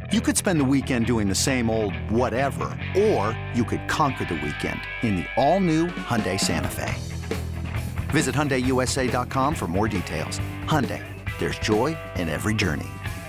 You could spend the weekend doing the same old whatever, or you could conquer the weekend in the all-new Hyundai Santa Fe. Visit HyundaiUSA.com for more details. Hyundai, there's joy in every journey.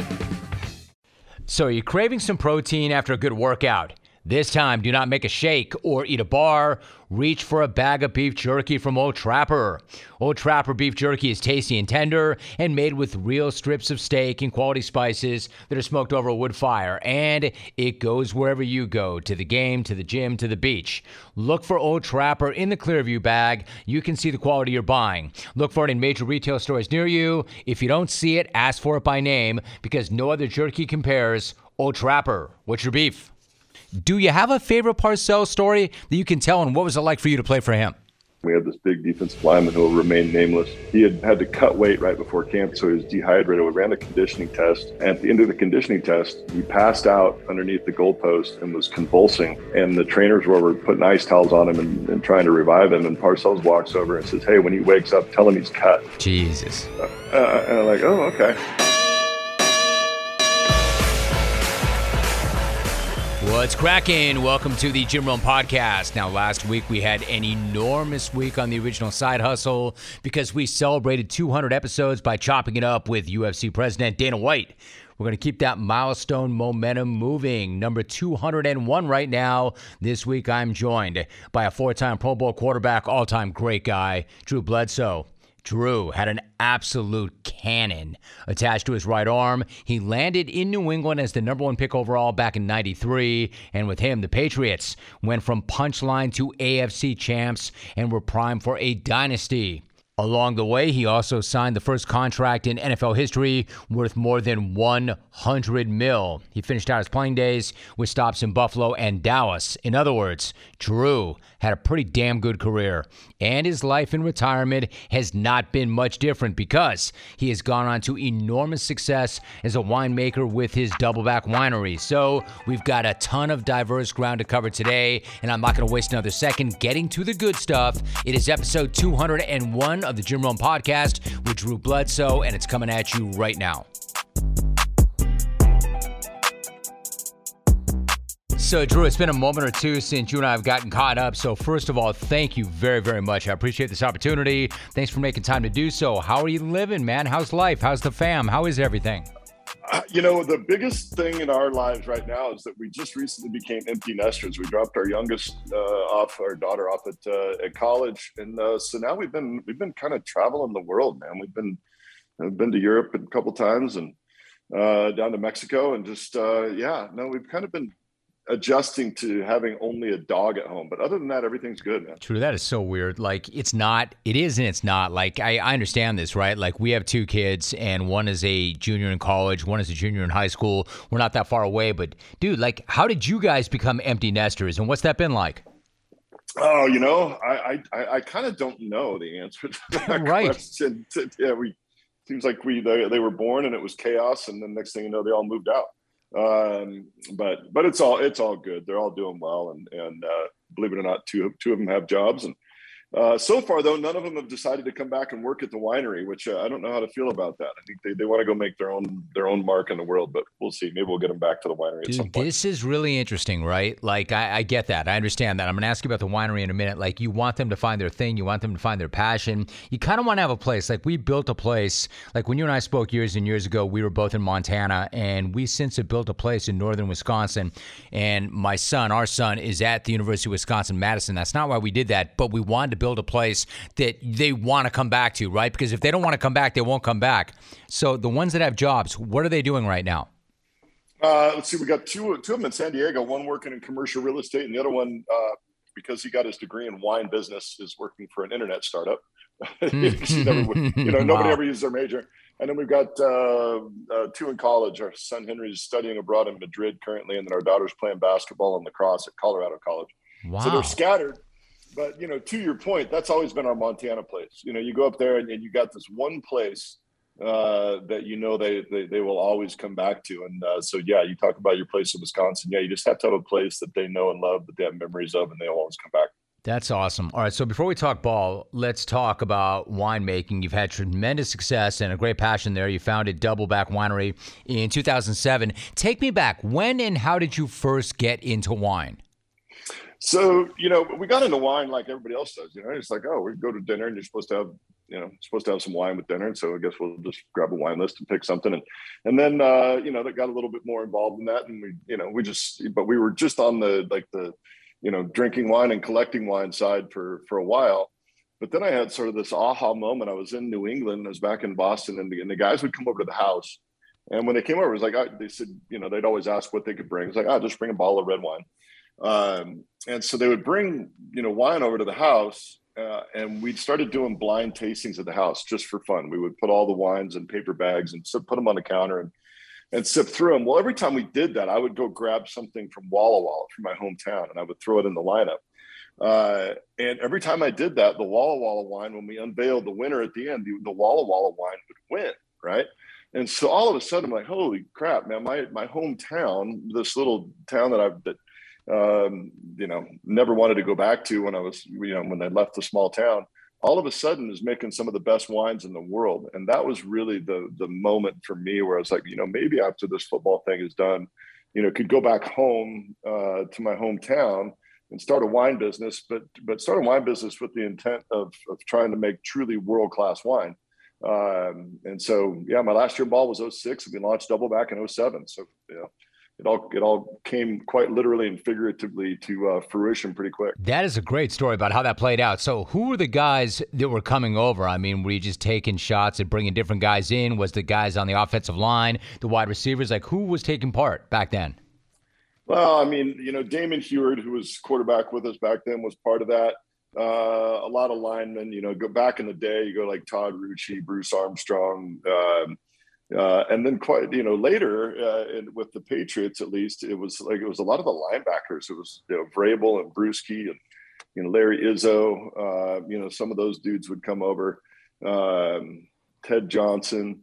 So you're craving some protein after a good workout. This time, do not make a shake or eat a bar. Reach for a bag of beef jerky from Old Trapper. Old Trapper beef jerky is tasty and tender and made with real strips of steak and quality spices that are smoked over a wood fire. And it goes wherever you go, to the game, to the gym, to the beach. Look for Old Trapper in the Clearview bag. You can see the quality you're buying. Look for it in major retail stores near you. If you don't see it, ask for it by name because no other jerky compares. Old Trapper, what's your beef? Do you have a favorite Parcells story that you can tell, and what was it like for you to play for him? We had this big defensive lineman who will remain nameless. He had to cut weight right before camp, so he was dehydrated. We ran a conditioning test. And at the end of the conditioning test, he passed out underneath the goalpost and was convulsing. And the trainers were putting ice towels on him and trying to revive him. And Parcells walks over and says, "Hey, when he wakes up, tell him he's cut." Jesus. And I'm like, "Oh, okay." What's cracking? Welcome to the Jim Rome Podcast. Now, last week we had an enormous week on the original Side Hustle because we celebrated 200 episodes by chopping it up with UFC President Dana White. We're going to keep that milestone momentum moving. Number 201 right now. This week I'm joined by a four-time Pro Bowl quarterback, all-time great guy, Drew Bledsoe. Drew had an absolute cannon attached to his right arm. He landed in New England as the number one pick overall back in '93. And with him, the Patriots went from punchline to AFC champs and were primed for a dynasty. Along the way, he also signed the first contract in NFL history worth more than $100 million. He finished out his playing days with stops in Buffalo and Dallas. In other words, Drew had a pretty damn good career. And his life in retirement has not been much different because he has gone on to enormous success as a winemaker with his Doubleback Winery. So we've got a ton of diverse ground to cover today, and I'm not going to waste another second getting to the good stuff. It is episode 201 of the Jim Rome Podcast with Drew Bledsoe, and it's coming at you right now. So, Drew, it's been a moment or two since you and I have gotten caught up. So, first of all, thank you very, very much. I appreciate this opportunity. Thanks for making time to do so. How are you living, man? How's life? How's the fam? How is everything? The biggest thing in our lives right now is that we just recently became empty nesters. We dropped our youngest our daughter off at college, and so now we've been kind of traveling the world, man. I've been to Europe a couple times and down to Mexico, and just we've kind of been adjusting to having only a dog at home. But other than that, everything's good, man. True. That is so weird. Like, it is and it's not. Like, I understand this, right? Like, we have two kids, and one is a junior in college, one is a junior in high school. We're not that far away, but dude, like, how did you guys become empty nesters, and what's that been like? Oh, I kind of don't know the answer to that right. question. Seems like they were born and it was chaos, and then next thing you know, they all moved out. But it's all good. They're all doing well, and believe it or not, two of them have jobs, and so far though, none of them have decided to come back and work at the winery, which I don't know how to feel about that. I think they want to go make their own mark in the world, but we'll see. Maybe we'll get them back to the winery at some point. This is really interesting, right? Like, I get that. I understand that. I'm going to ask you about the winery in a minute. Like, you want them to find their thing. You want them to find their passion. You kind of want to have a place. Like, we built a place. Like, when you and I spoke years and years ago, we were both in Montana, and we since have built a place in northern Wisconsin. And our son, is at the University of Wisconsin-Madison. That's not why we did that, but we wanted to build a place that they want to come back to, right? Because if they don't want to come back, they won't come back. So the ones that have jobs, what are they doing right now? Let's see. We got two of them in San Diego, one working in commercial real estate, and the other one, because he got his degree in wine business, is working for an internet startup. Nobody ever used their major. And then we've got two in college. Our son Henry's studying abroad in Madrid currently, and then our daughter's playing basketball and lacrosse at Colorado College. Wow. So they're scattered. But, to your point, that's always been our Montana place. You go up there and you got this one place that they will always come back to. And you talk about your place in Wisconsin. Yeah, you just have to have a place that they know and love, that they have memories of, and they'll always come back. That's awesome. All right, so before we talk ball, let's talk about winemaking. You've had tremendous success and a great passion there. You founded Doubleback Winery in 2007. Take me back. When and how did you first get into wine? So, we got into wine like everybody else does. It's like, oh, we go to dinner and you're supposed to have some wine with dinner. And so I guess we'll just grab a wine list and pick something. And then, that got a little bit more involved in that. And we were just on the drinking wine and collecting wine side for a while. But then I had sort of this aha moment. I was in New England, I was back in Boston, and the guys would come over to the house. And when they came over, it was like, they said, they'd always ask what they could bring. It's like, just bring a bottle of red wine. And so they would bring, wine over to the house, and we started doing blind tastings at the house just for fun. We would put all the wines in paper bags and put them on the counter and sip through them. Well, every time we did that, I would go grab something from Walla Walla, from my hometown, and I would throw it in the lineup. And every time I did that, the Walla Walla wine, when we unveiled the winner at the end, the Walla Walla wine would win, right? And so all of a sudden, I'm like, holy crap, man, my hometown, this little town that never wanted to go back to when I was, when I left the small town, all of a sudden is making some of the best wines in the world. And that was really the moment for me where I was like, maybe after this football thing is done, could go back home to my hometown and start a wine business, but start a wine business with the intent of trying to make truly world-class wine. And so, my last year ball was 2006, and we launched Doubleback in 2007. So, it all came quite literally and figuratively to fruition pretty quick. That is a great story about how that played out. So who were the guys that were coming over? I mean, were you just taking shots and bringing different guys in? Was the guys on the offensive line, the wide receivers? Like, who was taking part back then? Well, I mean, Damon Heward, who was quarterback with us back then, was part of that. A lot of linemen, go back in the day, you go like Todd Rucci, Bruce Armstrong, and then quite, later with the Patriots, at least, it was a lot of the linebackers. It was, Vrabel and Bruschi and, Larry Izzo, some of those dudes would come over, Ted Johnson,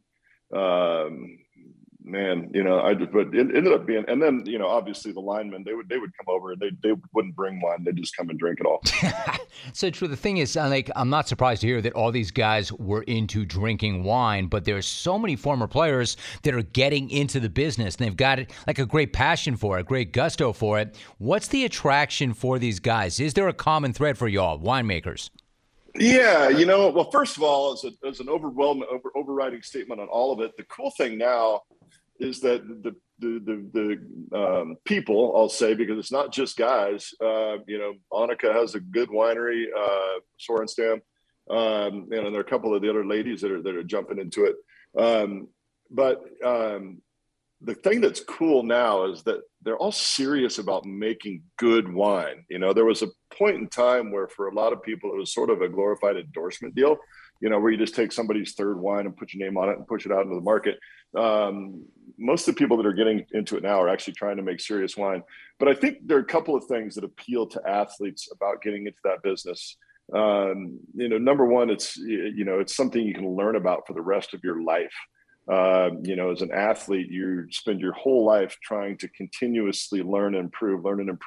but it ended up being, and then, obviously the linemen, they would come over and they wouldn't bring wine. They'd just come and drink it all. So true. The thing is, I'm not surprised to hear that all these guys were into drinking wine, but there's so many former players that are getting into the business and they've got like a great passion for it, great gusto for it. What's the attraction for these guys? Is there a common thread for y'all, winemakers? Yeah, well, first of all, as an overriding statement on all of it, the cool thing now is that the people, I'll say, because it's not just guys, Annika has a good winery, Sorenstam, and there are a couple of the other ladies that are jumping into it. But the thing that's cool now is that they're all serious about making good wine. There was a point in time where for a lot of people, it was sort of a glorified endorsement deal, where you just take somebody's third wine and put your name on it and push it out into the market. Most of the people that are getting into it now are actually trying to make serious wine. But I think there are a couple of things that appeal to athletes about getting into that business. Number one, it's something you can learn about for the rest of your life. As an athlete, you spend your whole life trying to continuously learn and improve.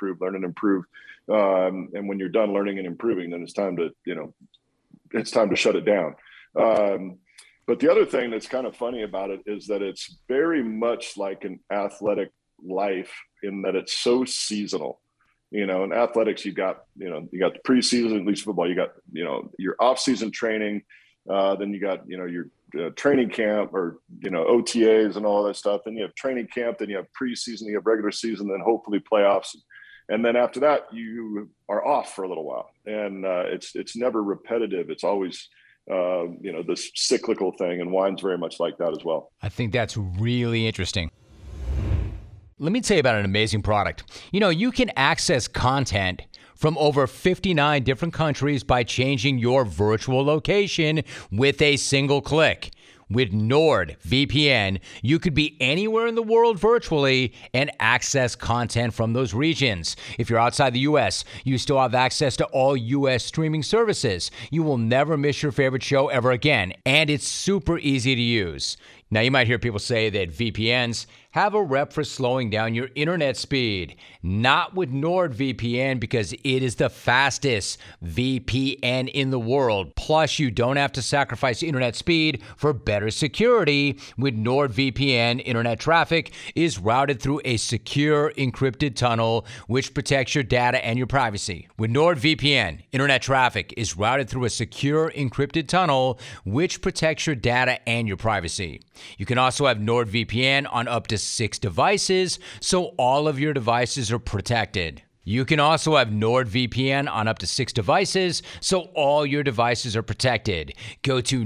And when you're done learning and improving, then it's time to shut it down. But the other thing that's kind of funny about it is that it's very much like an athletic life in that it's so seasonal. In athletics, you got the preseason, at least football, you got, your off-season training, then you got, your training camp or, OTAs and all that stuff. Then you have training camp, then you have preseason, you have regular season, then hopefully playoffs. And then after that, you are off for a little while. And it's never repetitive. It's always, this cyclical thing. And wine's very much like that as well. I think that's really interesting. Let me tell you about an amazing product. You can access content from over 59 different countries by changing your virtual location with a single click. With NordVPN, you could be anywhere in the world virtually and access content from those regions. If you're outside the U.S., you still have access to all U.S. streaming services. You will never miss your favorite show ever again, and it's super easy to use. Now, you might hear people say that VPNs have a rep for slowing down your internet speed. Not with NordVPN, because it is the fastest VPN in the world. Plus, you don't have to sacrifice internet speed for better security. With NordVPN, internet traffic is routed through a secure encrypted tunnel, which protects your data and your privacy. With NordVPN, internet traffic is routed through a secure encrypted tunnel, which protects your data and your privacy. You can also have NordVPN on up to 6 devices, so all of your devices are protected. You can also have NordVPN on up to 6 devices, so all your devices are protected. Go to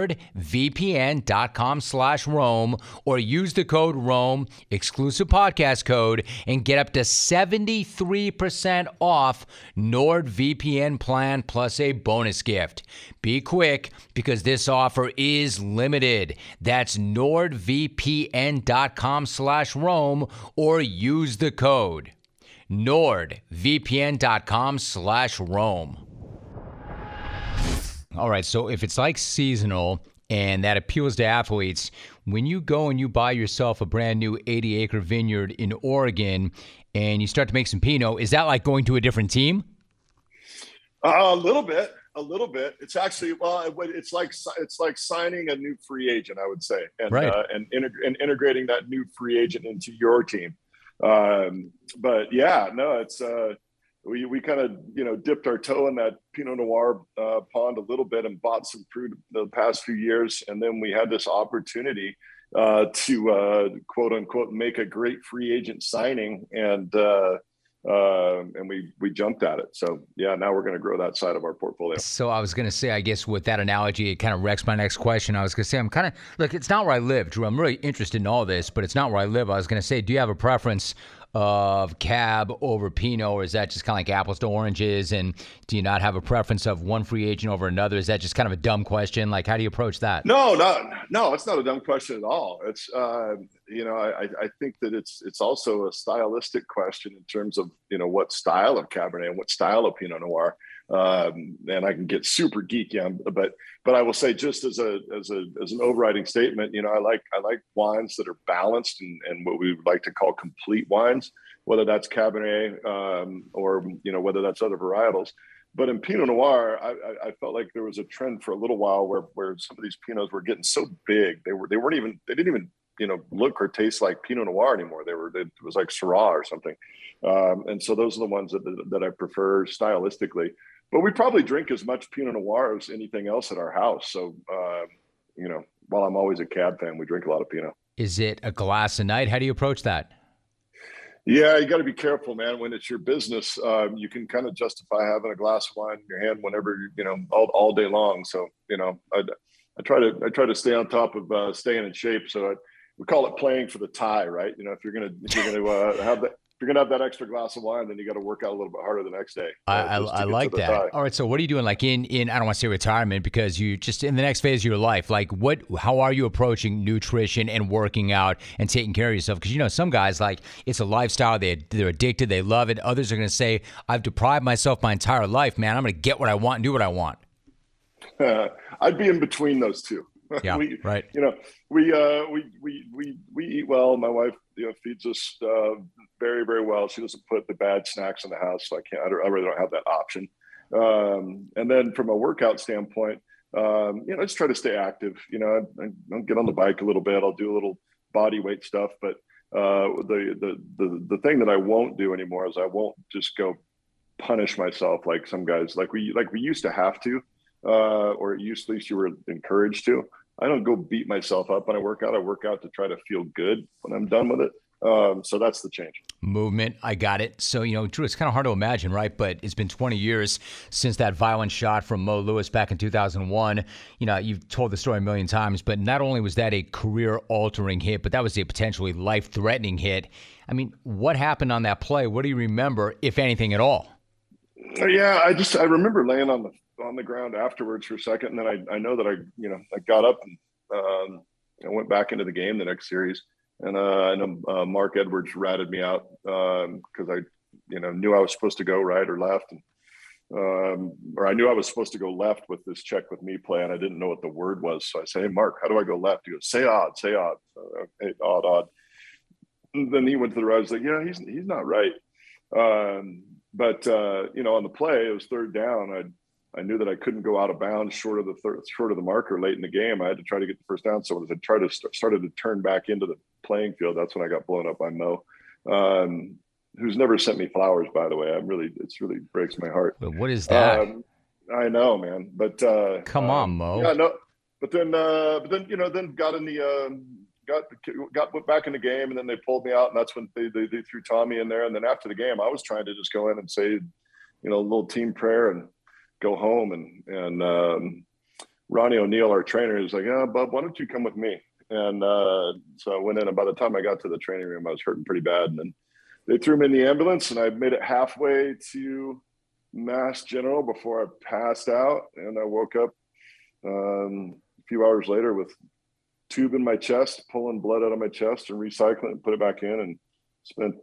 nordvpn.com/Rome or use the code Rome, exclusive podcast code, and get up to 73% off NordVPN plan plus a bonus gift. Be quick, because this offer is limited. That's nordvpn.com/Rome or use the code nordvpn.com/Rome. All right, so if it's like seasonal and that appeals to athletes, when you go and you buy yourself a brand new 80-acre vineyard in Oregon and you start to make some Pinot, is that like going to a different team? A little bit. It's actually, it's like signing a new free agent, I would say, and right. And integrating that new free agent into your team. But yeah, no, it's we kind of dipped our toe in that Pinot Noir pond a little bit and bought some fruit the past few years, and then we had this opportunity to quote unquote make a great free agent signing, and we jumped at it. So yeah, now we're going to grow that side of our portfolio. So I was going to say, I guess with that analogy, it kind of wrecks my next question. I was going to say, look, it's not where I live, Drew. I'm really interested in all this, but it's not where I live. I was going to say, do you have a preference of Cab over Pinot, or is that just kind of like apples to oranges? And do you not have a preference of one free agent over another? Is that just kind of a dumb question? Like, how do you approach that? No, it's not a dumb question at all. It's, I think that it's also a stylistic question in terms of, what style of Cabernet and what style of Pinot Noir. And I can get super geeky on, but I will say, just as an overriding statement, I like wines that are balanced and what we would like to call complete wines, whether that's Cabernet or whether that's other varietals. But in Pinot Noir, I felt like there was a trend for a little while where some of these Pinots were getting so big they didn't even look or taste like Pinot Noir anymore. It was like Syrah or something. And so those are the ones that I prefer stylistically. But we probably drink as much Pinot Noir as anything else at our house. So, while I'm always a Cab fan, we drink a lot of Pinot. Is it a glass a night? How do you approach that? Yeah, you got to be careful, man. When it's your business, you can kind of justify having a glass of wine in your hand whenever, all day long. So, I try to stay on top of staying in shape. So we call it playing for the tie, right? If you're gonna have that extra glass of wine, then you got to work out a little bit harder the next day. I like that. Tie. All right. So what are you doing? Like in I don't want to say retirement, because you just in the next phase of your life, like how are you approaching nutrition and working out and taking care of yourself? Because some guys, like, it's a lifestyle. They're addicted. They love it. Others are going to say, I've deprived myself my entire life, man. I'm going to get what I want and do what I want. I'd be in between those two. Yeah, right. We eat well. My wife, feeds us very, very well. She doesn't put the bad snacks in the house, so I really don't have that option. And then from a workout standpoint, I just try to stay active. I'll get on the bike a little bit. I'll do a little body weight stuff, but the thing that I won't do anymore is I won't just go punish myself like some guys, like we used to have to, or at least you were encouraged to. I don't go beat myself up when I work out. I work out to try to feel good when I'm done with it. So that's the change. Movement, I got it. So, Drew, it's kind of hard to imagine, right? But it's been 20 years since that violent shot from Mo Lewis back in 2001. You've told the story a million times, but not only was that a career-altering hit, but that was a potentially life-threatening hit. I mean, what happened on that play? What do you remember, if anything at all? Yeah, I remember laying on the ground afterwards for a second, and then I know that I got up and I went back into the game the next series, and I know Mark Edwards ratted me out because I knew I was supposed to go right or left, and or I knew I was supposed to go left with this check with me play, and I didn't know what the word was. So I say, hey, Mark, how do I go left? He goes, say odd, say odd. So, okay, odd, odd. And then he went to the right. I was like, yeah, he's not right. But on the play, it was third down. I knew that I couldn't go out of bounds short of the marker late in the game. I had to try to get the first down. So as I started to turn back into the playing field, that's when I got blown up by Mo, who's never sent me flowers, by the way. It really breaks my heart. But what is that? I know, man. But come on, Mo. Yeah, no. But then got in the got back in the game, and then they pulled me out, and that's when they threw Tommy in there. And then after the game, I was trying to just go in and say, a little team prayer and go home. And Ronnie O'Neill, our trainer, is like, yeah, Bub, why don't you come with me? And so I went in, and by the time I got to the training room, I was hurting pretty bad. And then they threw me in the ambulance, and I made it halfway to Mass General before I passed out. And I woke up a few hours later with tube in my chest, pulling blood out of my chest and recycling it and put it back in, and spent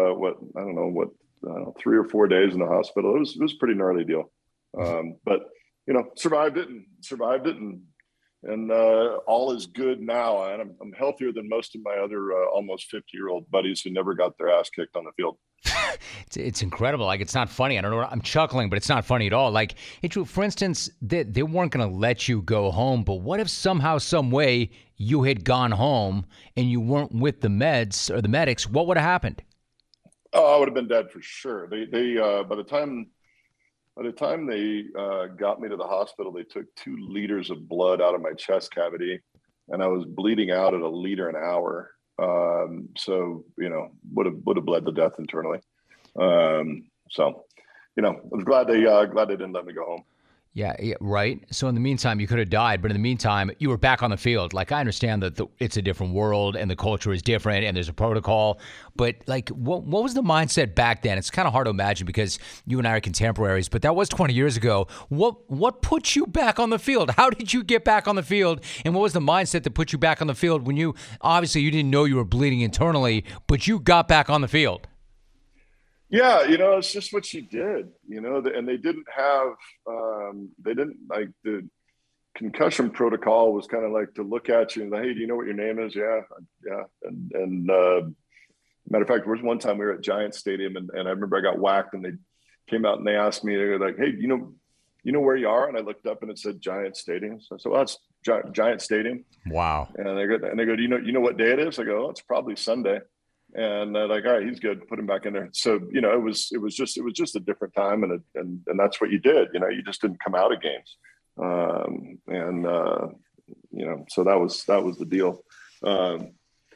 3 or 4 days in the hospital. It was a pretty gnarly deal. But survived it and all is good now. And I'm healthier than most of my other almost 50-year-old buddies who never got their ass kicked on the field. It's incredible. Like, it's not funny. I don't know. I'm chuckling, but it's not funny at all. Like, for instance, they weren't going to let you go home, but what if somehow, some way you had gone home and you weren't with the meds or the medics? What would have happened? Oh, I would have been dead for sure. They by the time they got me to the hospital, they took 2 liters of blood out of my chest cavity, and I was bleeding out at 1 liter an hour. So would have bled to death internally. I was glad they didn't let me go home. Yeah, right. So in the meantime, you could have died, but in the meantime, you were back on the field. Like, I understand that it's a different world and the culture is different and there's a protocol, but like, what was the mindset back then? It's kind of hard to imagine because you and I are contemporaries, but that was 20 years ago. What put you back on the field? How did you get back on the field? And what was the mindset that put you back on the field when you didn't know you were bleeding internally, but you got back on the field? Yeah, it's just what she did, and they didn't have, the concussion protocol was kind of like to look at you and say, hey, do you know what your name is? Yeah. And matter of fact, there was one time we were at Giant Stadium and I remember I got whacked and they came out and they asked me, they were like, hey, you know where you are? And I looked up and it said Giant Stadium. So I said, well, that's Giant Stadium. Wow. And they go, do you know what day it is? I go, oh, it's probably Sunday. And they're like, all right, he's good. Put him back in there. So, it was just a different time. And that's what you did. You just didn't come out of games. So that was the deal. It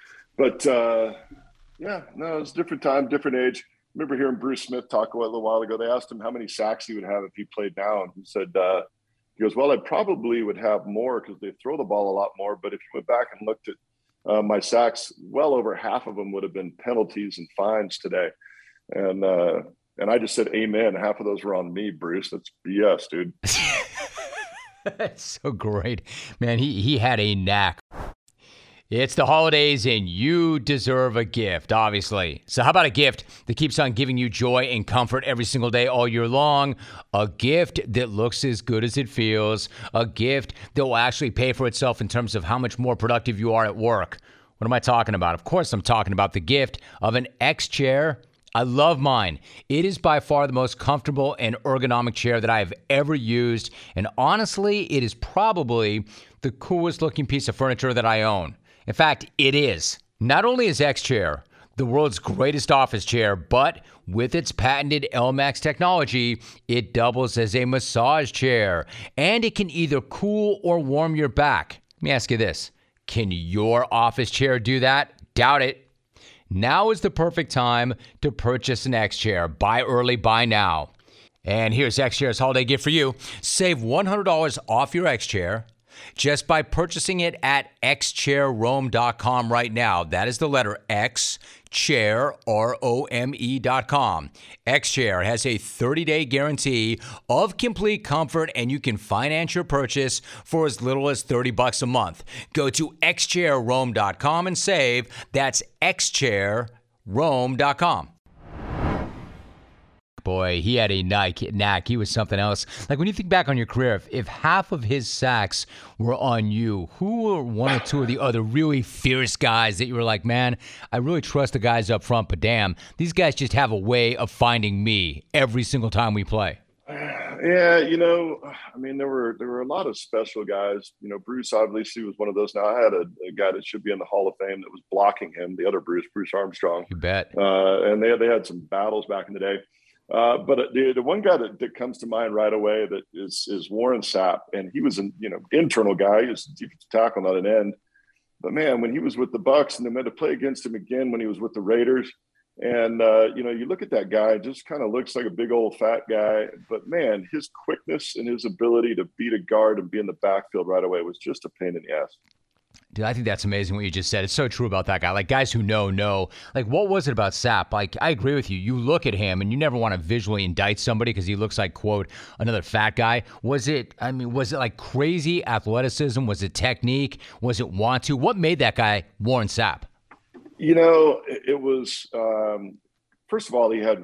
was a different time, different age. I remember hearing Bruce Smith talk a little while ago. They asked him how many sacks he would have if he played now. And he said, he goes, well, I probably would have more because they throw the ball a lot more. But if you went back and looked at my sacks, well over half of them would have been penalties and fines today. And I just said, amen. Half of those were on me, Bruce. That's BS, dude. That's so great. Man, he had a knack. It's the holidays and you deserve a gift, obviously. So how about a gift that keeps on giving you joy and comfort every single day all year long? A gift that looks as good as it feels. A gift that will actually pay for itself in terms of how much more productive you are at work. What am I talking about? Of course, I'm talking about the gift of an X chair. I love mine. It is by far the most comfortable and ergonomic chair that I have ever used. And honestly, it is probably the coolest looking piece of furniture that I own. In fact, it is. Not only is X-Chair the world's greatest office chair, but with its patented LMAX technology, it doubles as a massage chair. And it can either cool or warm your back. Let me ask you this. Can your office chair do that? Doubt it. Now is the perfect time to purchase an X-Chair. Buy early, buy now. And here's X-Chair's holiday gift for you. Save $100 off your X-Chair just by purchasing it at xchairrome.com right now. That is the letter X, chair, ROME.com. X-Chair has a 30-day guarantee of complete comfort, and you can finance your purchase for as little as $30 a month. Go to xchairrome.com and save. That's xchairrome.com. Boy, he had a knack. He was something else. Like when you think back on your career, if half of his sacks were on you, who were one or two of the other really fierce guys that you were like, man, I really trust the guys up front, but damn, these guys just have a way of finding me every single time we play? Yeah, I mean, there were a lot of special guys. Bruce obviously was one of those. Now, I had a guy that should be in the Hall of Fame that was blocking him, the other Bruce Armstrong. You bet. And they had some battles back in the day. But the one guy that comes to mind right away that is Warren Sapp, and he was an internal guy. He was defensive tackle, not an end. But man, when he was with the Bucs, and they had to play against him again when he was with the Raiders, and you look at that guy, just kind of looks like a big old fat guy. But man, his quickness and his ability to beat a guard and be in the backfield right away was just a pain in the ass. Dude, I think that's amazing what you just said. It's so true about that guy. Like, guys who know. Like, what was it about Sapp? Like, I agree with you. You look at him, and you never want to visually indict somebody because he looks like, quote, another fat guy. Was it like crazy athleticism? Was it technique? Was it want to? What made that guy Warren Sapp? It was, first of all, he had,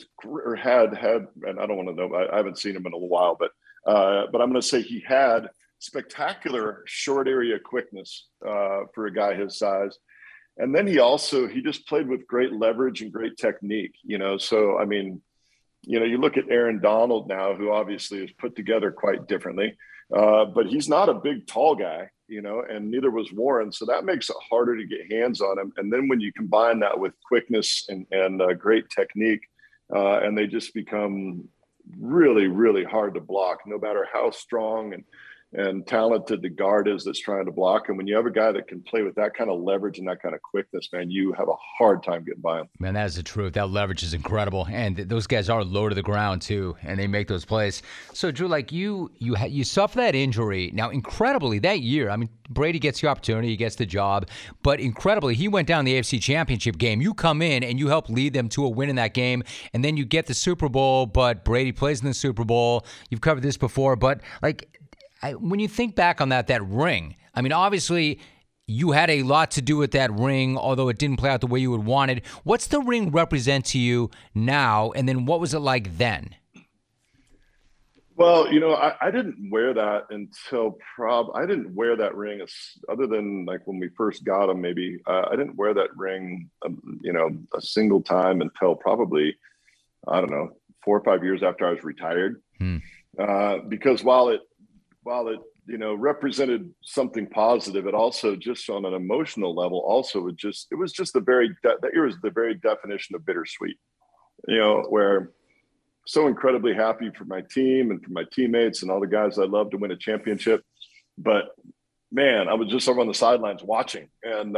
and I don't want to know, I haven't seen him in a little while, but I'm going to say he had spectacular short area quickness for a guy his size. And then he just played with great leverage and great technique, So, I mean, you look at Aaron Donald now, who obviously is put together quite differently, but he's not a big, tall guy, and neither was Warren. So that makes it harder to get hands on him. And then when you combine that with quickness and great technique, and they just become really, really hard to block, no matter how strong and talented the guard is that's trying to block. And when you have a guy that can play with that kind of leverage and that kind of quickness, man, you have a hard time getting by him. Man, that is the truth. That leverage is incredible. And those guys are low to the ground, too, and they make those plays. So, Drew, like you suffer that injury. Now, incredibly, that year, I mean, Brady gets the opportunity, he gets the job, but incredibly, he went down the AFC Championship game. You come in and you help lead them to a win in that game, and then you get the Super Bowl, but Brady plays in the Super Bowl. You've covered this before, but like, when you think back on that ring, I mean, obviously you had a lot to do with that ring, although it didn't play out the way you would wanted. What's the ring represent to you now, and then what was it like then? Well, I didn't wear that until I didn't wear that ring other than like when we first got him, maybe. I didn't wear that ring, a single time until probably, I don't know, 4 or 5 years after I was retired. Because while it represented something positive, it also just on an emotional level it was just that year was the very definition of bittersweet, where so incredibly happy for my team and for my teammates and all the guys I love to win a championship. But man, I was just over on the sidelines watching, and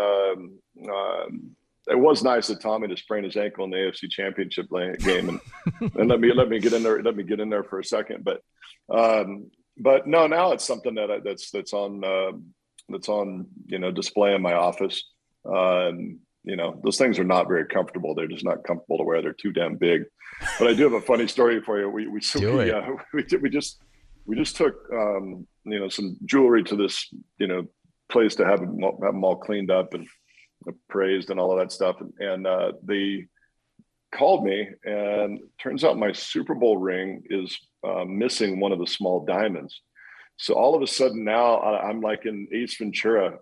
it was nice of Tommy to sprain his ankle in the AFC Championship game and let me get in there for a second. But no, now it's something that's on display in my office. Those things are not very comfortable. They're just not comfortable to wear. They're too damn big. But I do have a funny story for you. We just took some jewelry to this place to have them all cleaned up and appraised and all of that stuff. And they called me, and turns out my Super Bowl ring is missing one of the small diamonds. So all of a sudden now I'm like in Ace Ventura.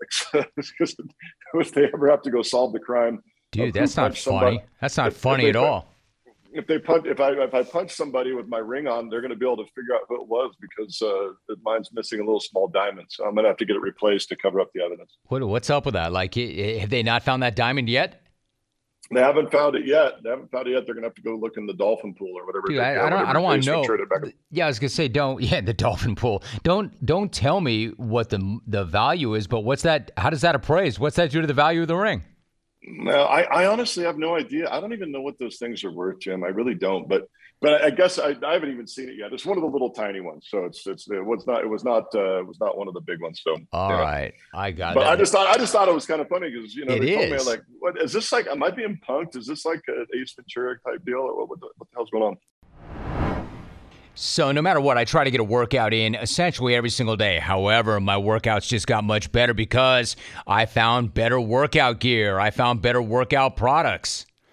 If they ever have to go solve the crime, dude, that's not funny. That's not funny at all. If I punch somebody with my ring on, they're going to be able to figure out who it was because mine's missing a little small diamond. So I'm going to have to get it replaced to cover up the evidence. What's up with that? Like, have they not found that diamond yet? They haven't found it yet. They're going to have to go look in the dolphin pool or whatever. Dude, I don't want to know. Yeah, I was going to say, the dolphin pool. Don't tell me what the value is, but what's that? How does that appraise? What's that do to the value of the ring? No, I honestly have no idea. I don't even know what those things are worth, Jim. I really don't. But I guess I haven't even seen it yet. It's one of the little tiny ones, so it was not one of the big ones. So all right, I got it. But I just thought it was kind of funny because they told me like, what is this like? Am I being punked? Is this like an Ace Ventura type deal? What the hell's going on? So no matter what, I try to get a workout in essentially every single day. However, my workouts just got much better because I found better workout gear. I found better workout products.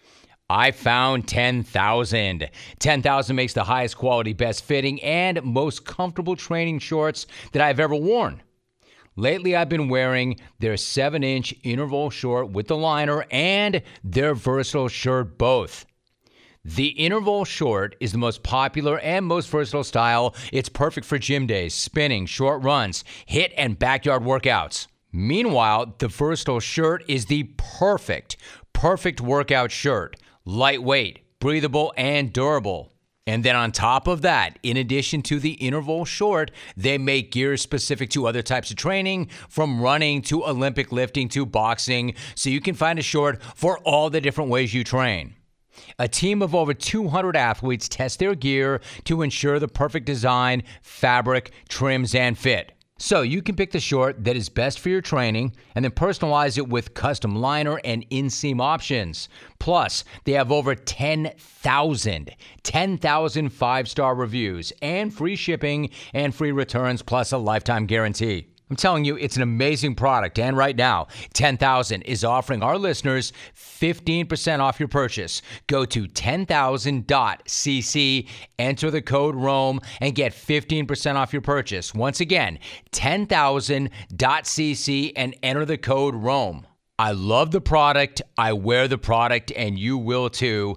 I found 10,000. 10,000 makes the highest quality, best fitting, and most comfortable training shorts that I've ever worn. Lately, I've been wearing their 7-inch interval short with the liner and their versatile shirt both. The interval short is the most popular and most versatile style. It's perfect for gym days, spinning, short runs, hit and backyard workouts. Meanwhile, the versatile shirt is the perfect workout shirt. Lightweight, breathable, and durable. And then on top of that, in addition to the interval short, they make gear specific to other types of training, from running to Olympic lifting to boxing, so you can find a short for all the different ways you train. A team of over 200 athletes test their gear to ensure the perfect design, fabric, trims, and fit. So you can pick the short that is best for your training and then personalize it with custom liner and inseam options. Plus, they have over 10,000 5-star reviews and free shipping and free returns, plus a lifetime guarantee. I'm telling you, it's an amazing product. And right now, 10,000 is offering our listeners 15% off your purchase. Go to 10,000.cc, enter the code ROAM, and get 15% off your purchase. Once again, 10,000.cc and enter the code ROAM. I love the product, I wear the product, and you will too.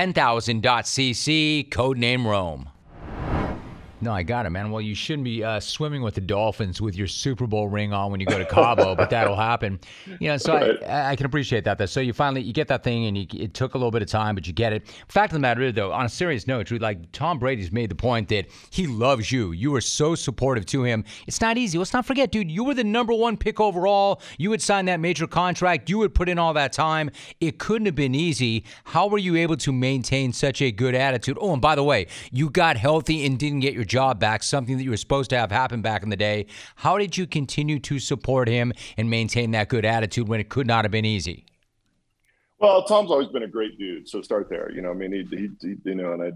10,000.cc, code name ROAM. No, I got it, man. Well, you shouldn't be swimming with the Dolphins with your Super Bowl ring on when you go to Cabo, but that'll happen. So right. I can appreciate that. So you get that thing, and it took a little bit of time, but you get it. Fact of the matter is, though, on a serious note, Drew, like Tom Brady's made the point that he loves you. You are so supportive to him. It's not easy. Let's not forget, dude, you were the number 1 pick overall. You would sign that major contract. You would put in all that time. It couldn't have been easy. How were you able to maintain such a good attitude? Oh, and by the way, you got healthy and didn't get your job back, something that you were supposed to have happen back in the day. How did you continue to support him and maintain that good attitude when it could not have been easy? Well, Tom's always been a great dude. So start there. I mean, he the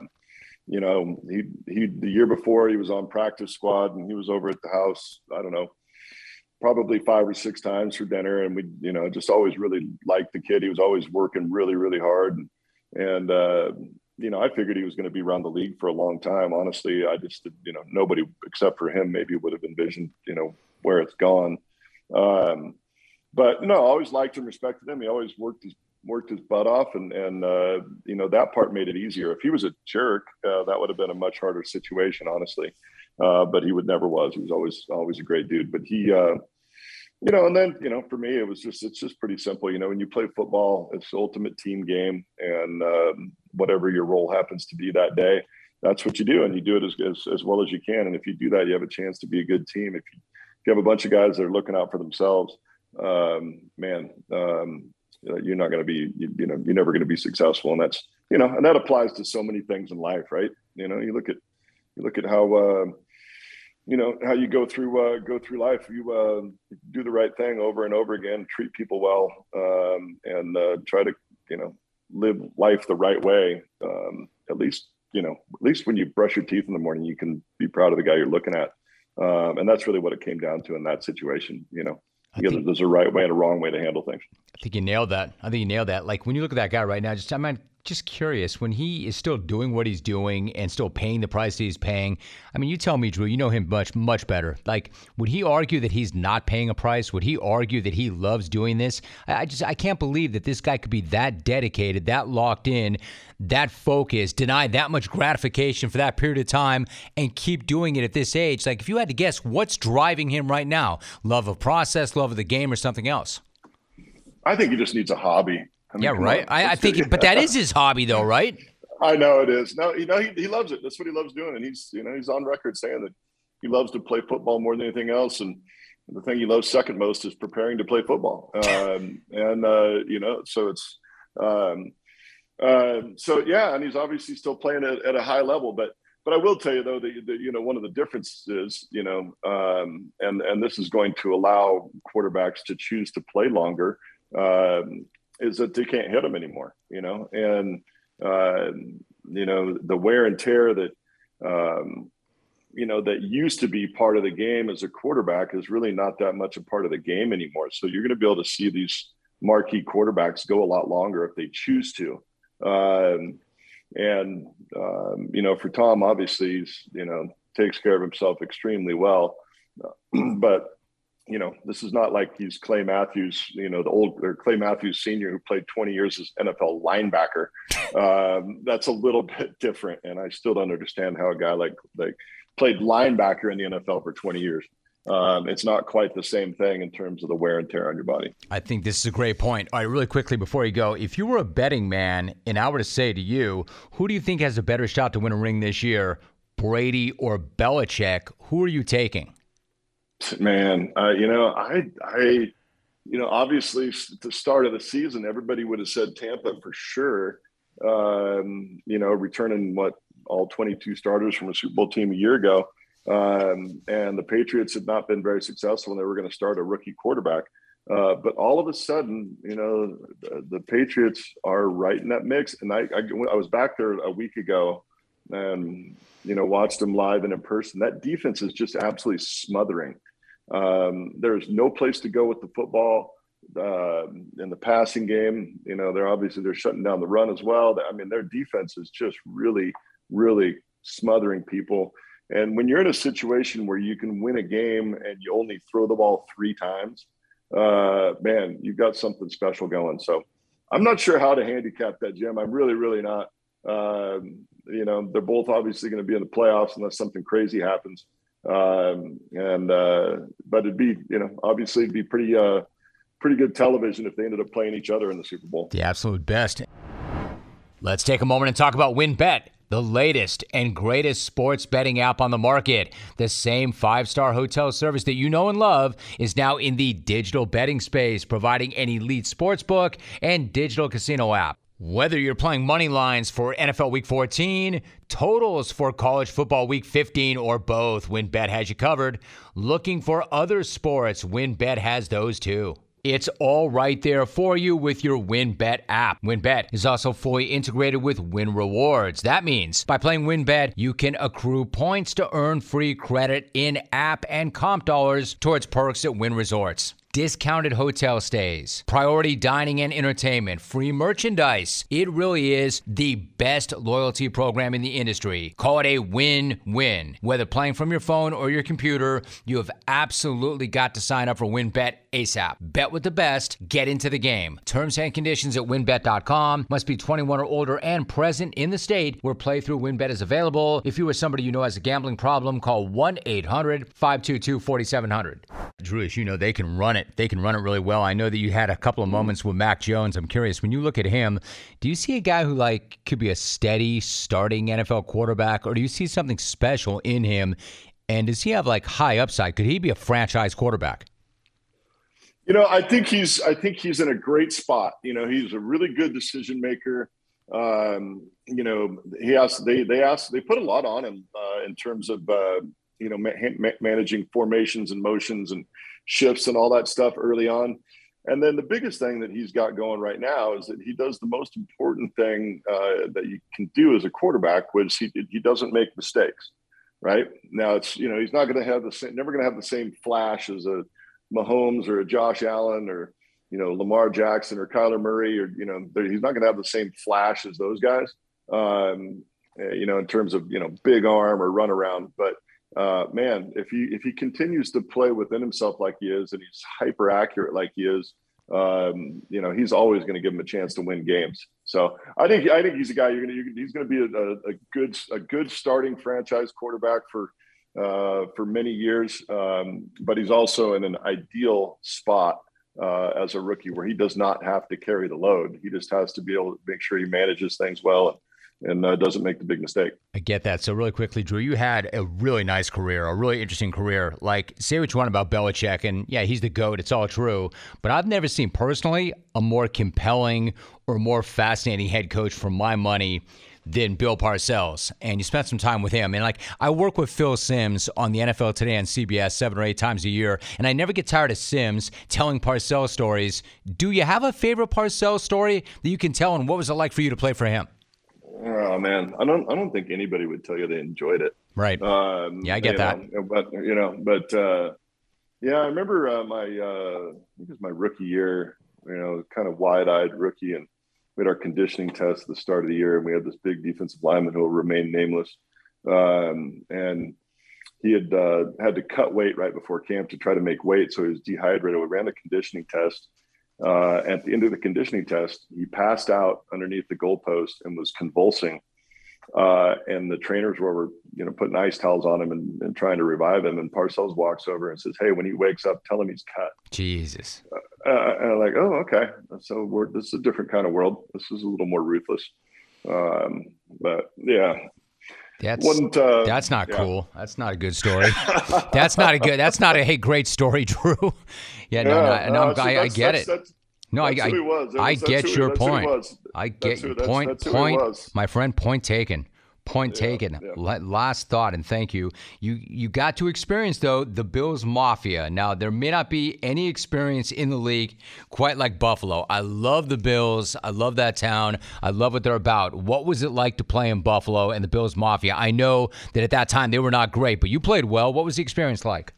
year before he was on practice squad and he was over at the house, I don't know, probably 5 or 6 times for dinner. And we, just always really liked the kid. He was always working really, really hard. And I figured he was going to be around the league for a long time. Honestly, I just, nobody except for him maybe would have envisioned, where it's gone. But no, I always liked him, respected him. He always worked his butt off, and that part made it easier. If he was a jerk, that would have been a much harder situation, honestly. But he never was. He was always a great dude. But he, and then, for me, it's just pretty simple. When you play football, it's the ultimate team game, and whatever your role happens to be that day, that's what you do. And you do it as well as you can. And if you do that, you have a chance to be a good team. If you have a bunch of guys that are looking out for themselves, you're not going to be, you're never going to be successful. And that's, and that applies to so many things in life, right? You look at how, how you go through life. You do the right thing over and over again, treat people well, and try to, live life the right way. At least when you brush your teeth in the morning, you can be proud of the guy you're looking at. And that's really what it came down to in that situation. There's a right way and a wrong way to handle things. I think you nailed that. Like when you look at that guy right now, just curious, when he is still doing what he's doing and still paying the price that he's paying, I mean, you tell me, Drew, you know him much, much better. Like, would he argue that he's not paying a price? Would he argue that he loves doing this? I can't believe that this guy could be that dedicated, that locked in, that focused, deny that much gratification for that period of time and keep doing it at this age. Like, if you had to guess, what's driving him right now? Love of process, love of the game, or something else? I think he just needs a hobby. Right. I think, but that is his hobby, though, right? I know it is. No, he loves it. That's what he loves doing, and he's on record saying that he loves to play football more than anything else, and the thing he loves second most is preparing to play football. So it's and he's obviously still playing at a high level, but I will tell you though that one of the differences, and this is going to allow quarterbacks to choose to play longer. Is that they can't hit them anymore, and the wear and tear that that used to be part of the game as a quarterback is really not that much a part of the game anymore. So you're going to be able to see these marquee quarterbacks go a lot longer if they choose to. Um, and for Tom, obviously, he's takes care of himself extremely well, but this is not like he's Clay Matthews, the Clay Matthews Sr. who played 20 years as NFL linebacker. That's a little bit different. And I still don't understand how a guy like played linebacker in the NFL for 20 years. It's not quite the same thing in terms of the wear and tear on your body. I think this is a great point. All right, really quickly before you go, if you were a betting man and I were to say to you, who do you think has a better shot to win a ring this year, Brady or Belichick? Who are you taking? Man, obviously at the start of the season, everybody would have said Tampa for sure. Returning all 22 starters from a Super Bowl team a year ago. And the Patriots had not been very successful, and they were going to start a rookie quarterback. But all of a sudden, the Patriots are right in that mix. And I was back there a week ago and, watched them live and in person. That defense is just absolutely smothering. There's no place to go with the football in the passing game. They're shutting down the run as well. I mean, their defense is just really, really smothering people. And when you're in a situation where you can win a game and you only throw the ball 3 times, man, you've got something special going. So I'm not sure how to handicap that, Jim. I'm really, really not. They're both obviously going to be in the playoffs unless something crazy happens. But it'd be, obviously it'd be pretty good television if they ended up playing each other in the Super Bowl. The absolute best. Let's take a moment and talk about WynnBET, the latest and greatest sports betting app on the market. The same 5-star hotel service that you know and love is now in the digital betting space, providing an elite sportsbook and digital casino app. Whether you're playing money lines for NFL Week 14, totals for college football Week 15, or both, WynnBET has you covered. Looking for other sports, WynnBET has those too. It's all right there for you with your WynnBET app. WynnBET is also fully integrated with Wynn Rewards. That means by playing WynnBET, you can accrue points to earn free credit in-app and comp dollars towards perks at Wynn Resorts. Discounted hotel stays, priority dining and entertainment, free merchandise. It really is the best loyalty program in the industry. Call it a win-win. Whether playing from your phone or your computer, you have absolutely got to sign up for WynnBET ASAP. Bet with the best. Get into the game. Terms and conditions at wynnbet.com. Must be 21 or older and present in the state where playthrough WynnBET is available. If you or somebody you know has a gambling problem, call 1-800-522-4700. Drew, as you know, they can run it. They can run it really well. I know that you had a couple of moments with Mac Jones. I'm curious, when you look at him, do you see a guy who could be a steady starting NFL quarterback, or do you see something special in him? And does he have high upside? Could he be a franchise quarterback? I think he's in a great spot. He's a really good decision maker. They put a lot on him in terms of managing formations and motions and shifts and all that stuff early on. And then the biggest thing that he's got going right now is that he does the most important thing that you can do as a quarterback, which he doesn't make mistakes. Right now, it's he's not going to have never going to have the same flash as a Mahomes or a Josh Allen or Lamar Jackson or Kyler Murray, or he's not going to have the same flash as those guys. In terms of big arm or run around, but. Man, if he continues to play within himself like he is, and he's hyper accurate like he is, he's always going to give him a chance to win games. So I think he's a guy he's going to be a good starting franchise quarterback for many years. But he's also in an ideal spot as a rookie where he does not have to carry the load. He just has to be able to make sure he manages things well and doesn't make the big mistake. I get that. So really quickly, Drew, you had a really nice career, a really interesting career. Say what you want about Belichick, and yeah, he's the GOAT. It's all true. But I've never seen personally a more compelling or more fascinating head coach for my money than Bill Parcells. And you spent some time with him. And I work with Phil Simms on the NFL Today on CBS 7 or 8 times a year, and I never get tired of Simms telling Parcells stories. Do you have a favorite Parcells story that you can tell, and what was it like for you to play for him? Oh man, I don't think anybody would tell you they enjoyed it. Right. Yeah, I get that. Yeah, I remember I think it was my rookie year. Kind of wide-eyed rookie, and we had our conditioning test at the start of the year, and we had this big defensive lineman who will remain nameless. And he had had to cut weight right before camp to try to make weight. So he was dehydrated. We ran the conditioning test. At the end of the conditioning test, he passed out underneath the goalpost and was convulsing. And the trainers were, putting ice towels on him and trying to revive him. And Parcells walks over and says, "Hey, when he wakes up, tell him he's cut." Jesus. And I'm like, "Oh, okay." So this is a different kind of world. This is a little more ruthless. But yeah. That's not cool. That's not a good story. That's not a great story, Drew. I get it. I get your point. I get your point. My friend, point taken. Point taken. Yeah. Last thought, and thank you. You got to experience, though, the Bills Mafia. Now, there may not be any experience in the league quite like Buffalo. I love the Bills. I love that town. I love what they're about. What was it like to play in Buffalo and the Bills Mafia? I know that at that time they were not great, but you played well. What was the experience like?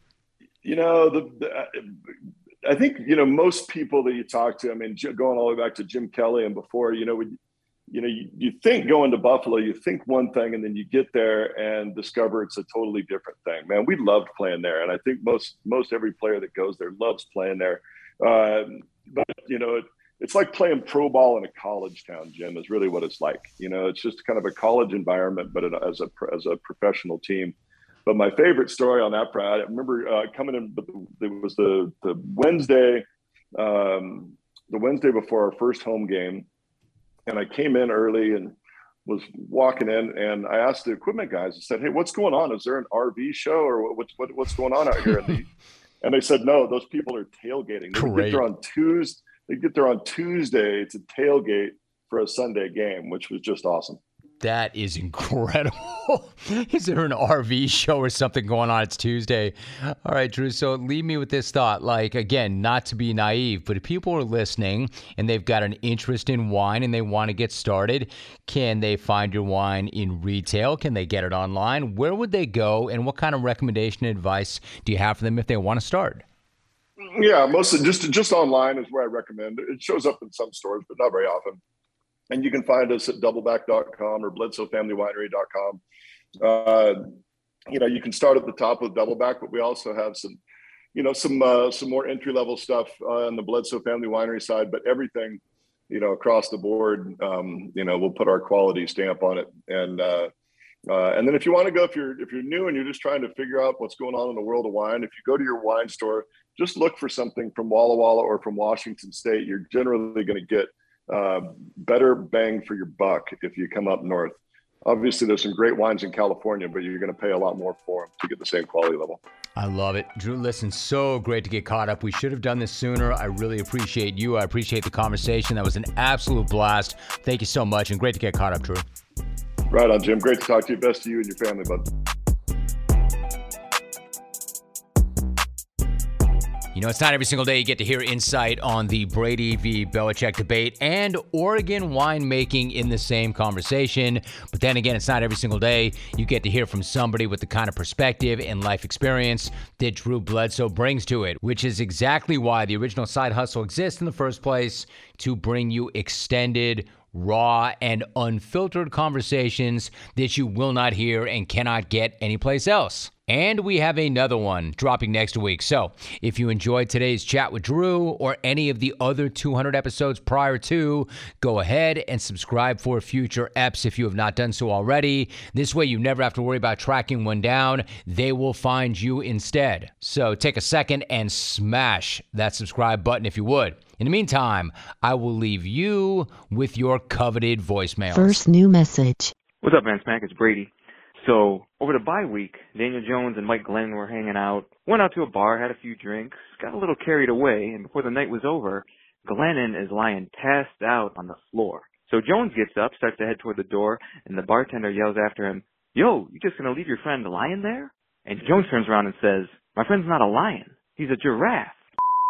I think, most people that you talk to, going all the way back to Jim Kelly and before, you think going to Buffalo, you think one thing, and then you get there and discover it's a totally different thing. Man, we loved playing there. And I think most every player that goes there loves playing there. But it's like playing pro ball in a college town, Jim, is really what it's like. It's just kind of a college environment, but as a professional team. But my favorite story on that, Brad, I remember coming in, it was the Wednesday before our first home game. And I came in early and was walking in, and I asked the equipment guys, I said, "Hey, what's going on? Is there an RV show or what's going on out here?" And they said, "No, those people are tailgating. They get there on Tuesday to tailgate for a Sunday game," which was just awesome. That is incredible. Is there an RV show or something going on? It's Tuesday. All right, Drew, so leave me with this thought. Again, not to be naive, but if people are listening and they've got an interest in wine and they want to get started, can they find your wine in retail? Can they get it online? Where would they go? And what kind of recommendation and advice do you have for them if they want to start? Yeah, mostly just online is where I recommend. It shows up in some stores, but not very often. And you can find us at doubleback.com or BledsoeFamilyWinery.com. You can start at the top with Doubleback, but we also have some more entry-level stuff on the Bledsoe Family Winery side, but everything, across the board, we'll put our quality stamp on it. And then if you want to go, if you're new and you're just trying to figure out what's going on in the world of wine, if you go to your wine store, just look for something from Walla Walla or from Washington State. You're generally going to get better bang for your buck if you come up north. Obviously, there's some great wines in California, but you're going to pay a lot more for them to get the same quality level. I love it. Drew, listen, so great to get caught up. We should have done this sooner. I really appreciate you. I appreciate the conversation. That was an absolute blast. Thank you so much, and great to get caught up, Drew. Right on, Jim. Great to talk to you. Best to you and your family, bud. It's not every single day you get to hear insight on the Brady v. Belichick debate and Oregon winemaking in the same conversation. But then again, it's not every single day you get to hear from somebody with the kind of perspective and life experience that Drew Bledsoe brings to it, which is exactly why the original Side Hustle exists in the first place, to bring you extended, raw, and unfiltered conversations that you will not hear and cannot get anyplace else. And we have another one dropping next week. So if you enjoyed today's chat with Drew or any of the other 200 episodes prior to, go ahead and subscribe for future eps if you have not done so already. This way you never have to worry about tracking one down. They will find you instead. So take a second and smash that subscribe button if you would. In the meantime, I will leave you with your coveted voicemails. First new message. What's up, man? Smack, it's Brady. So, over the bye week, Daniel Jones and Mike Glennon were hanging out, went out to a bar, had a few drinks, got a little carried away, and before the night was over, Glennon is lying passed out on the floor. So Jones gets up, starts to head toward the door, and the bartender yells after him, "Yo, you just gonna leave your friend lying there?" And Jones turns around and says, "My friend's not a lion, he's a giraffe."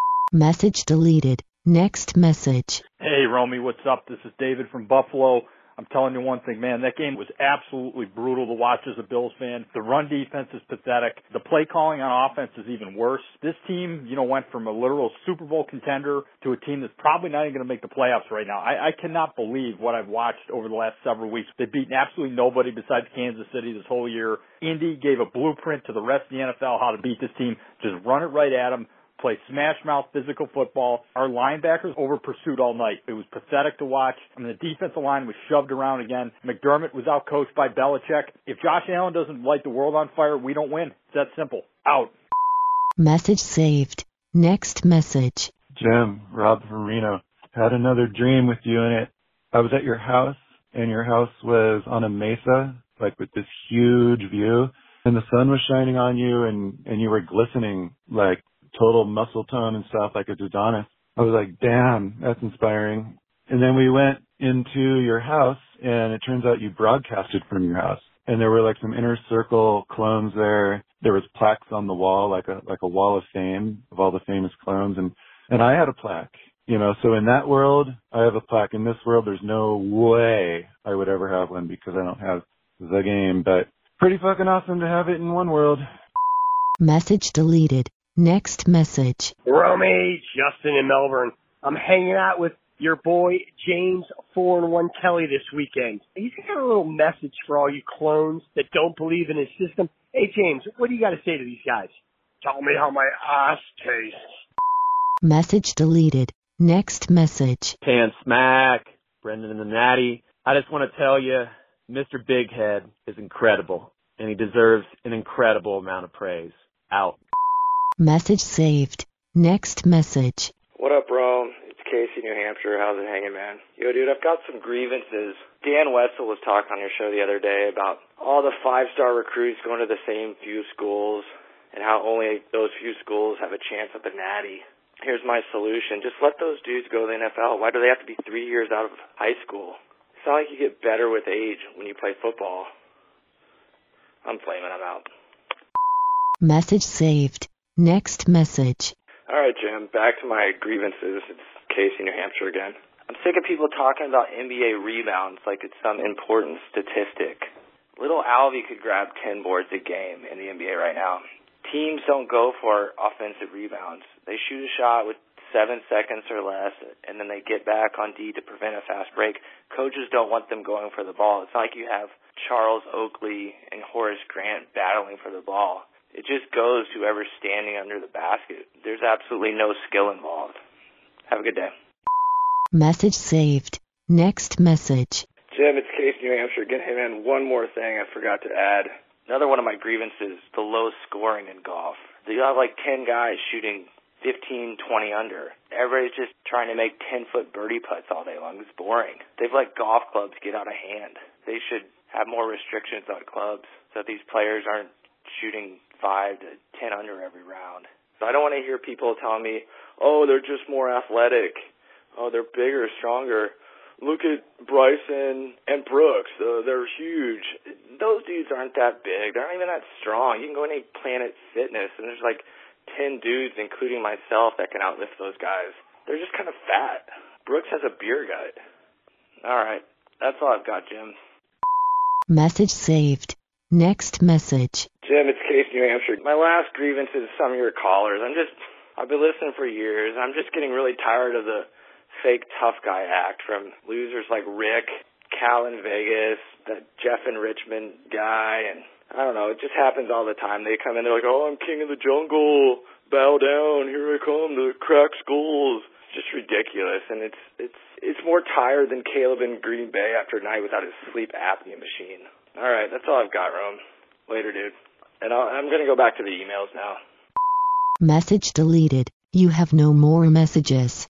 Message deleted. Next message. Hey, Romy, what's up? This is David from Buffalo. I'm telling you one thing, man, that game was absolutely brutal to watch as a Bills fan. The run defense is pathetic. The play calling on offense is even worse. This team, went from a literal Super Bowl contender to a team that's probably not even going to make the playoffs right now. I cannot believe what I've watched over the last several weeks. They've beaten absolutely nobody besides Kansas City this whole year. Indy gave a blueprint to the rest of the NFL how to beat this team. Just run it right at them. Play smash-mouth physical football. Our linebackers over-pursued all night. It was pathetic to watch. The defensive line was shoved around again. McDermott was out-coached by Belichick. If Josh Allen doesn't light the world on fire, we don't win. It's that simple. Out. Message saved. Next message. Jim, Rob from Reno. Had another dream with you in it. I was at your house, and your house was on a mesa, like with this huge view, and the sun was shining on you, and you were glistening like total muscle tone and stuff like a Adonis. I was like, damn, that's inspiring. And then we went into your house, and it turns out you broadcasted from your house. And there were like some inner circle clones there. There was plaques on the wall, like a wall of fame of all the famous clones. And I had a plaque, so in that world, I have a plaque. In this world, there's no way I would ever have one because I don't have the game. But pretty fucking awesome to have it in one world. Message deleted. Next message. Romy, Justin in Melbourne. I'm hanging out with your boy James 4-1 Kelly this weekend. He's got a little message for all you clones that don't believe in his system. Hey James, what do you got to say to these guys? Tell me how my ass tastes. Message deleted. Next message. Pan Smack, Brendan and the Natty. I just want to tell you, Mr. Big Head is incredible, and he deserves an incredible amount of praise. Out. Message saved. Next message. What up, bro? It's Casey, New Hampshire. How's it hanging, man? Yo, dude, I've got some grievances. Dan Wetzel was talking on your show the other day about all the 5-star recruits going to the same few schools and how only those few schools have a chance at the Natty. Here's my solution. Just let those dudes go to the NFL. Why do they have to be 3 years out of high school? It's not like you get better with age when you play football. I'm flaming. I'm out. Message saved. Next message. All right, Jim, back to my grievances. It's Casey, New Hampshire again. I'm sick of people talking about NBA rebounds like it's some important statistic. Little Alvy could grab 10 boards a game in the NBA right now. Teams don't go for offensive rebounds. They shoot a shot with 7 seconds or less, and then they get back on D to prevent a fast break. Coaches don't want them going for the ball. It's not like you have Charles Oakley and Horace Grant battling for the ball. It just goes to whoever's standing under the basket. There's absolutely no skill involved. Have a good day. Message saved. Next message. Jim, it's Casey, New Hampshire. Again, hey man, one more thing I forgot to add. Another one of my grievances, the low scoring in golf. You have like 10 guys shooting 15, 20 under. Everybody's just trying to make 10-foot birdie putts all day long. It's boring. They've let golf clubs get out of hand. They should have more restrictions on clubs so that these players aren't shooting 5 to 10 under every round. So I don't want to hear people telling me, oh, they're just more athletic. Oh, they're bigger, stronger. Look at Bryson and Brooks. They're huge. Those dudes aren't that big. They're not even that strong. You can go to any Planet Fitness, and there's like 10 dudes, including myself, that can outlift those guys. They're just kind of fat. Brooks has a beer gut. All right. That's all I've got, Jim. Message saved. Next message. Jim, it's Casey, New Hampshire. My last grievance is some of your callers. I've been listening for years. I'm just getting really tired of the fake tough guy act from losers like Rick, Cal in Vegas, that Jeff in Richmond guy, and I don't know, it just happens all the time. They come in, they're like, oh, I'm king of the jungle, bow down, here I come to crack skulls. Just ridiculous, and it's more tired than Caleb in Green Bay after a night without his sleep apnea machine. All right, that's all I've got, Rome. Later, dude. And I'm going to go back to the emails now. Message deleted. You have no more messages.